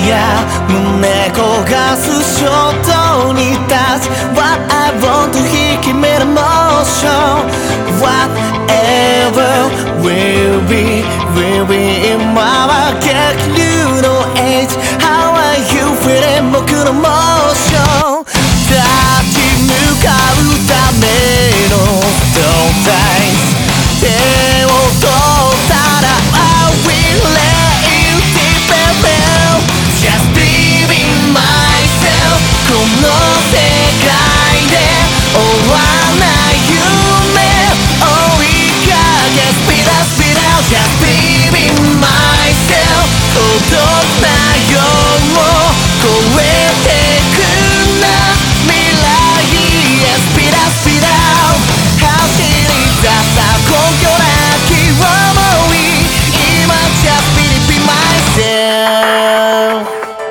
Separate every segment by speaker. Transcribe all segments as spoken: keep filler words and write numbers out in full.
Speaker 1: や胸焦がす衝動に立つ What I want to 引きめるモーション Whatever will be will be 今は逆流の Age How are you feeling 僕のモーション立ち向かうための Don't die 手を取ったら I will let you deep and real Just believe in myself この世界で終わらない夢追いかけ Speed up, speed out Just believe in myself 孤独な夜を越えてくんな未来へ Speed up, speed out 走り出した根拠なき想い今 Just believe in myself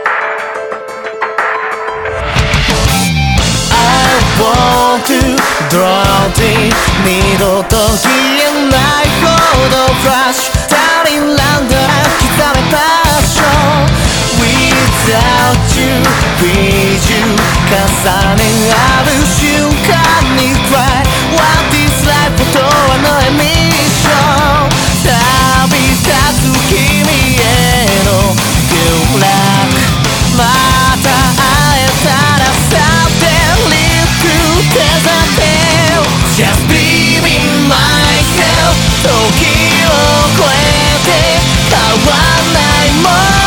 Speaker 1: I want to drown in 二度と消えないほど Flash Darling ランダー刻めパッション Without you, with you 重ね合う瞬間に Cry What is life とはのミッション旅立つ君への Good luck また会えたらさて Live through desert Just believe in myself 時を超えて変わんないもの